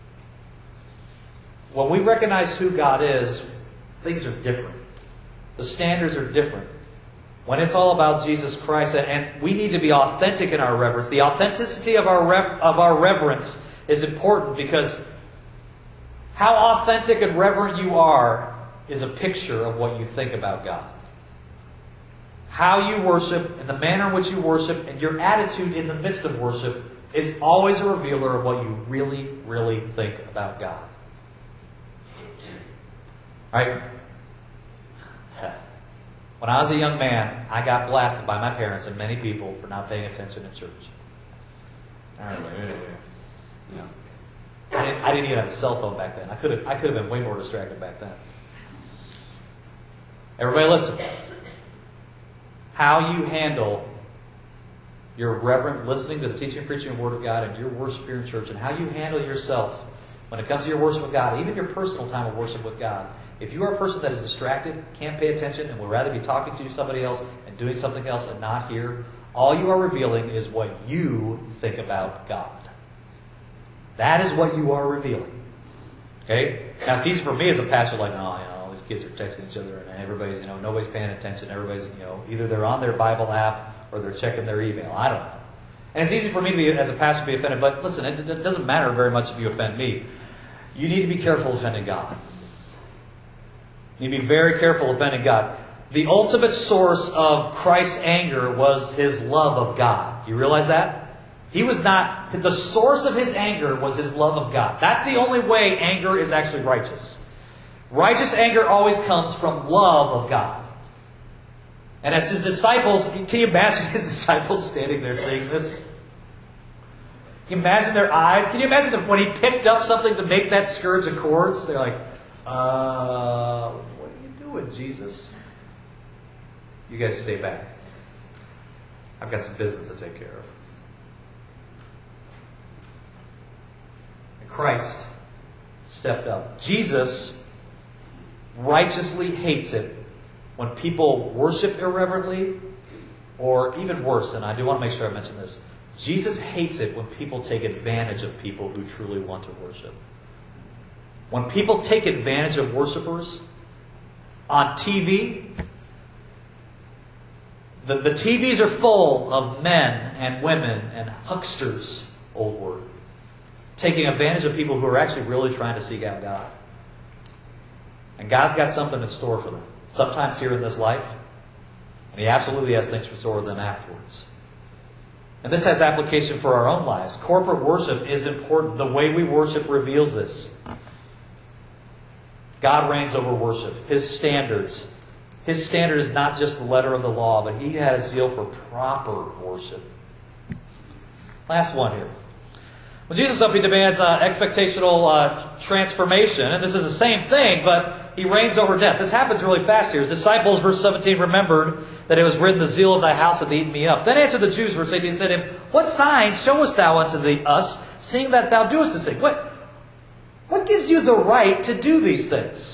When we recognize who God is, things are different. The standards are different. When it's all about Jesus Christ, and we need to be authentic in our reverence. The authenticity of our reverence is important because how authentic and reverent you are is a picture of what you think about God. How you worship and the manner in which you worship and your attitude in the midst of worship is always a revealer of what you really, really think about God. Right? When I was a young man, I got blasted by my parents and many people for not paying attention in church. I was like, I didn't even have a cell phone back then. I could have been way more distracted back then. Everybody listen. How you handle your reverent listening to the teaching and preaching of the Word of God and your worship here in church, and how you handle yourself when it comes to your worship with God, even your personal time of worship with God. If you are a person that is distracted, can't pay attention, and would rather be talking to somebody else and doing something else and not here, all you are revealing is what you think about God. That is what you are revealing. Okay? Now, it's easy for me as a pastor, all these kids are texting each other, and everybody's, nobody's paying attention. Everybody's, either they're on their Bible app or they're checking their email. I don't know. And it's easy for me to be, as a pastor, to be offended. But listen, it doesn't matter very much if you offend me. You need to be careful offending God. You need to be very careful offending God. The ultimate source of Christ's anger was His love of God. Do you realize that? The source of His anger was His love of God. That's the only way anger is actually righteous. Righteous anger always comes from love of God. And as His disciples, can you imagine His disciples standing there saying this? Can you imagine their eyes? Can you imagine when He picked up something to make that scourge of cords? They're like, what are you doing, Jesus? You guys stay back. I've got some business to take care of. And Christ stepped up. Jesus righteously hates it when people worship irreverently, or even worse, and I do want to make sure I mention this, Jesus hates it when people take advantage of people who truly want to worship. When people take advantage of worshipers on TV, the TVs are full of men and women and hucksters, old word, taking advantage of people who are actually really trying to seek out God. And God's got something in store for them. Sometimes here in this life. And He absolutely has things in store for them afterwards. And this has application for our own lives. Corporate worship is important. The way we worship reveals this. God reigns over worship. His standards. His standard is not just the letter of the law, but He had a zeal for proper worship. Last one here. When Jesus up, He demands expectational transformation. And this is the same thing, but He reigns over death. This happens really fast here. His disciples, verse 17, remembered that it was written, the zeal of thy house hath eaten me up. Then answered the Jews, verse 18, said to Him, what sign showest thou unto us, seeing that thou doest this thing? What gives you the right to do these things?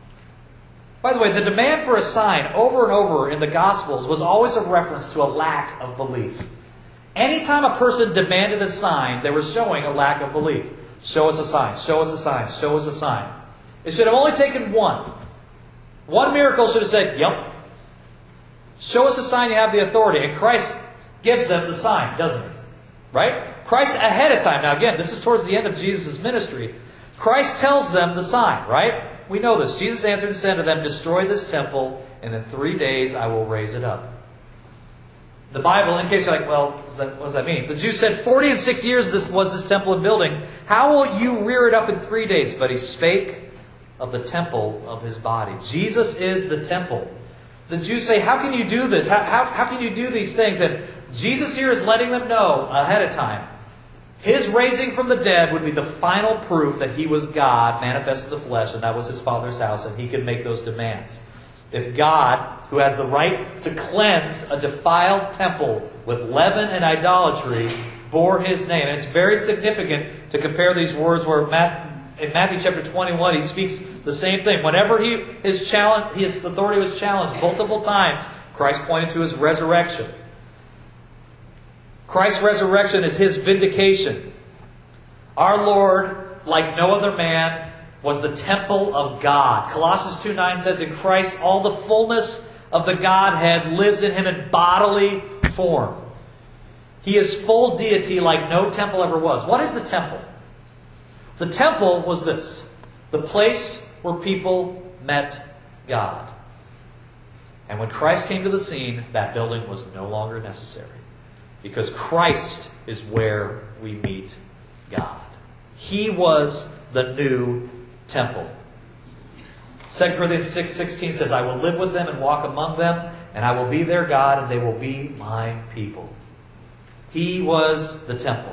By the way, the demand for a sign over and over in the Gospels was always a reference to a lack of belief. Anytime a person demanded a sign, they were showing a lack of belief. Show us a sign, show us a sign, show us a sign. It should have only taken one. One miracle should have said, yep. Show us a sign you have the authority. And Christ gives them the sign, doesn't He? Right? Christ ahead of time. Now again, this is towards the end of Jesus' ministry. Christ tells them the sign, right? We know this. Jesus answered and said to them, destroy this temple, and in 3 days I will raise it up. The Bible, in case you're like, well, what does that mean? The Jews said, 40 and 6 years was this temple in building. How will you rear it up in 3 days? But He spake of the temple of His body. Jesus is the temple. The Jews say, how can you do this? How can you do these things? And Jesus here is letting them know ahead of time. His raising from the dead would be the final proof that He was God, manifest in the flesh, and that was His Father's house, and He could make those demands. If God, who has the right to cleanse a defiled temple with leaven and idolatry, bore His name. And it's very significant to compare these words where in Matthew chapter 21 He speaks the same thing. Whenever His authority was challenged multiple times, Christ pointed to His resurrection. Christ's resurrection is His vindication. Our Lord, like no other man, was the temple of God. Colossians 2:9 says, in Christ all the fullness of the Godhead lives in Him in bodily form. He is full deity like no temple ever was. What is the temple? The temple was this: the place where people met God. And when Christ came to the scene, that building was no longer necessary. Because Christ is where we meet God. He was the new temple. 2 Corinthians 6:16 says, I will live with them and walk among them, and I will be their God, and they will be my people. He was the temple.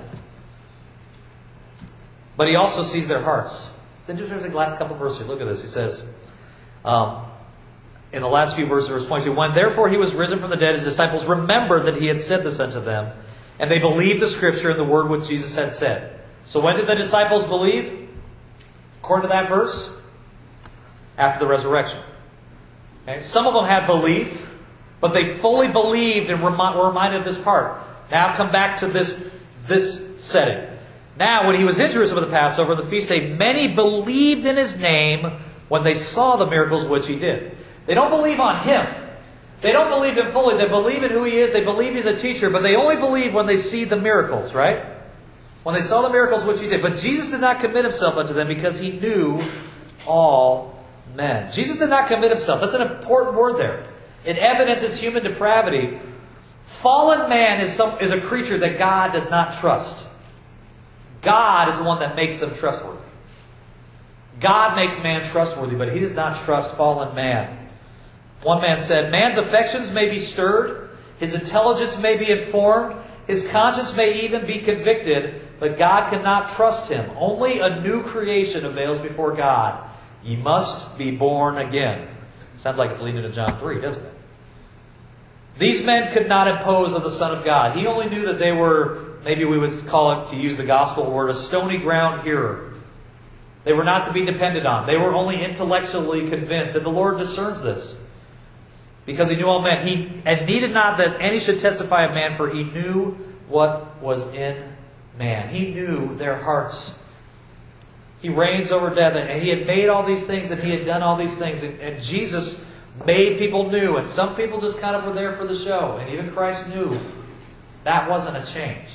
But He also sees their hearts. It's interesting, the last couple of verses. Look at this. He says, in the last few verses, verse 22, when therefore He was risen from the dead, His disciples remembered that He had said this unto them, and they believed the Scripture and the word which Jesus had said. So when did the disciples believe? According to that verse, after the resurrection. Okay? Some of them had belief, but they fully believed and were reminded of this part. Now come back to this setting. Now, when He was in Jerusalem at the Passover, the feast day, many believed in His name when they saw the miracles which He did. They don't believe on Him. They don't believe Him fully. They believe in who He is. They believe He's a teacher. But they only believe when they see the miracles, right? When they saw the miracles which He did. But Jesus did not commit Himself unto them because He knew all men. Jesus did not commit Himself. That's an important word there. It evidences human depravity. Fallen man is a creature that God does not trust. God is the one that makes them trustworthy. God makes man trustworthy, but He does not trust fallen man. One man said, man's affections may be stirred, his intelligence may be informed, his conscience may even be convicted, but God cannot trust him. Only a new creation avails before God. Ye must be born again. Sounds like it's leading to John 3, doesn't it? These men could not impose on the Son of God. He only knew that they were, maybe we would call it, to use the gospel word, a stony ground hearer. They were not to be depended on. They were only intellectually convinced. And the Lord discerns this. Because He knew all men. He needed not that any should testify of man, for He knew what was in man. He knew their hearts. He reigns over death. And He had made all these things, and He had done all these things. And Jesus made people new. And some people just kind of were there for the show. And even Christ knew that wasn't a change.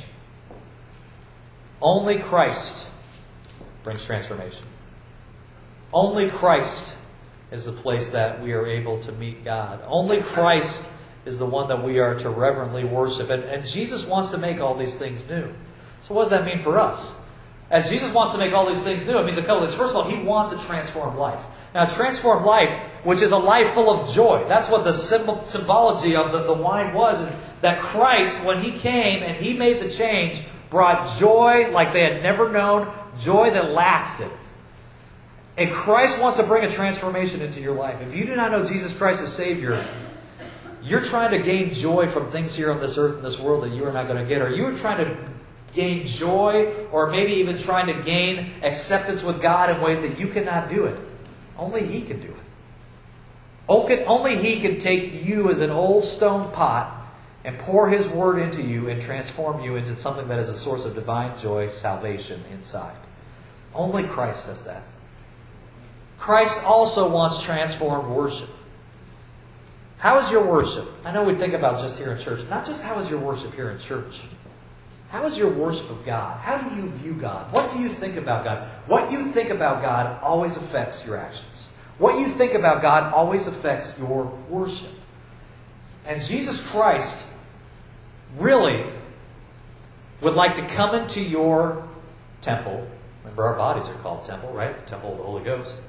Only Christ brings transformation. Only Christ is the place that we are able to meet God. Only Christ is the one that we are to reverently worship. And Jesus wants to make all these things new. So what does that mean for us? As Jesus wants to make all these things new, it means a couple of things. First of all, He wants a transformed life. Now, transformed life, which is a life full of joy. That's what the symbology of the wine was, is that Christ, when He came and He made the change, brought joy like they had never known, joy that lasted. And Christ wants to bring a transformation into your life. If you do not know Jesus Christ as Savior, you're trying to gain joy from things here on this earth and this world that you are not going to get. Or you are trying to gain joy, or maybe even trying to gain acceptance with God in ways that you cannot do it. Only He can do it. Only He can take you as an old stone pot and pour His Word into you and transform you into something that is a source of divine joy, salvation inside. Only Christ does that. Christ also wants transformed worship. How is your worship? I know we think about just here in church. Not just how is your worship here in church. How is your worship of God? How do you view God? What do you think about God? What you think about God always affects your actions. What you think about God always affects your worship. And Jesus Christ really would like to come into your temple. Remember, our bodies are called temple, right? The temple of the Holy Ghost.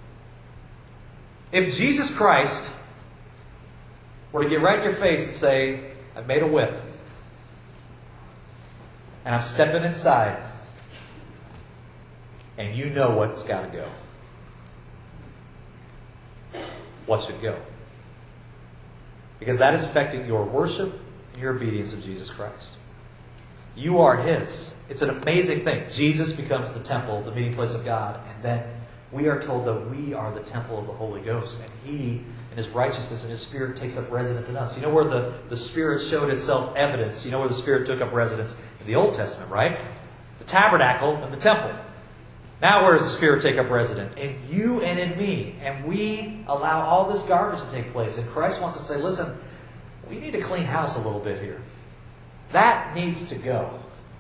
If Jesus Christ were to get right in your face and say, I've made a whip, and I'm stepping inside, and you know what's got to go, what should go? Because that is affecting your worship and your obedience of Jesus Christ. You are His. It's an amazing thing. Jesus becomes the temple, the meeting place of God, and then we are told that we are the temple of the Holy Ghost, and He, in His righteousness and His Spirit, takes up residence in us. You know where the Spirit showed itself evidence? You know where the Spirit took up residence? In the Old Testament, right? The tabernacle and the temple. Now where does the Spirit take up residence? In you and in me. And we allow all this garbage to take place. And Christ wants to say, listen, we need to clean house a little bit here. That needs to go.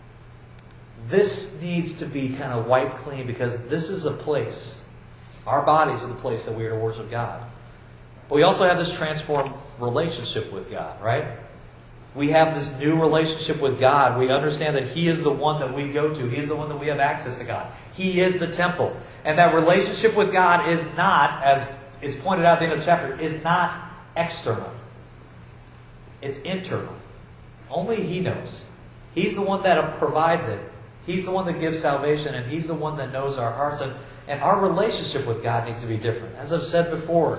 This needs to be kind of wiped clean, because this is a place. Our bodies are the place that we are to worship God. But we also have this transformed relationship with God, right? We have this new relationship with God. We understand that He is the one that we go to. He is the one that we have access to God. He is the temple. And that relationship with God is not, as is pointed out at the end of the chapter, is not external. It's internal. Only He knows. He's the one that provides it. He's the one that gives salvation, and He's the one that knows our hearts. And our relationship with God needs to be different. As I've said before,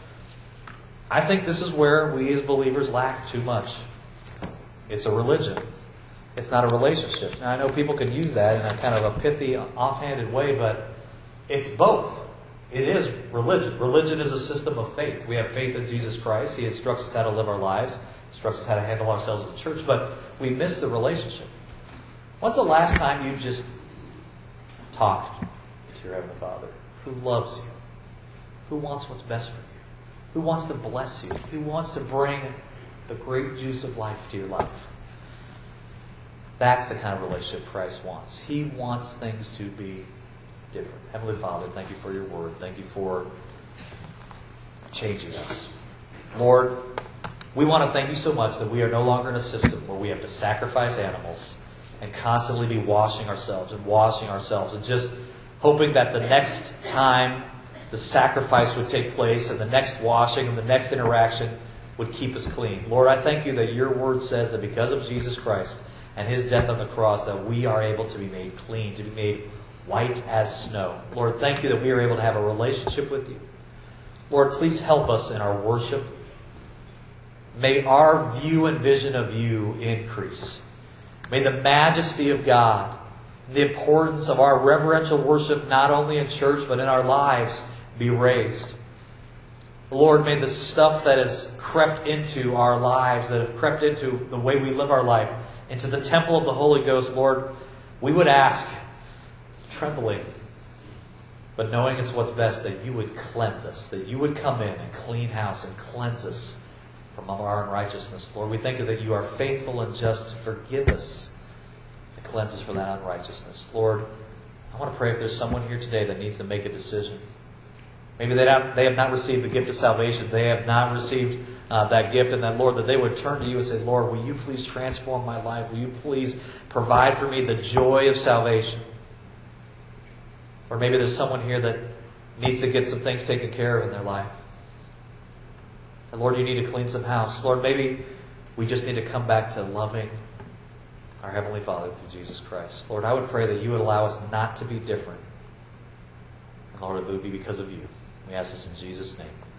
I think this is where we as believers lack too much. It's a religion. It's not a relationship. Now, I know people can use that in a kind of a pithy, offhanded way, but it's both. It is religion. Religion is a system of faith. We have faith in Jesus Christ. He instructs us how to live our lives, instructs us how to handle ourselves in the church, but we miss the relationship. When's the last time you just talked to your Heavenly Father, who loves you, who wants what's best for you, who wants to bless you, who wants to bring the great juice of life to your life? That's the kind of relationship Christ wants. He wants things to be different. Heavenly Father, thank you for your word. Thank you for changing us. Lord, we want to thank you so much that we are no longer in a system where we have to sacrifice animals and constantly be washing ourselves and just hoping that the next time the sacrifice would take place and the next washing and the next interaction would keep us clean. Lord, I thank you that your word says that because of Jesus Christ and His death on the cross, that we are able to be made clean, to be made white as snow. Lord, thank you that we are able to have a relationship with you. Lord, please help us in our worship. May our view and vision of you increase. May the majesty of God, the importance of our reverential worship, not only in church but in our lives, be raised. Lord, may the stuff that has crept into our lives, that have crept into the way we live our life, into the temple of the Holy Ghost, Lord, we would ask, trembling, but knowing it's what's best, that you would cleanse us, that you would come in and clean house and cleanse us from our unrighteousness. Lord, we thank you that you are faithful and just to forgive us and cleanse us from that unrighteousness. Lord, I want to pray if there's someone here today that needs to make a decision. Maybe they have not received the gift of salvation. They have not received that gift. And that, Lord, that they would turn to you and say, Lord, will you please transform my life? Will you please provide for me the joy of salvation? Or maybe there's someone here that needs to get some things taken care of in their life. And Lord, you need to clean some house. Lord, maybe we just need to come back to loving our Heavenly Father through Jesus Christ. Lord, I would pray that you would allow us not to be different. And Lord, it would be because of you. We ask this in Jesus' name.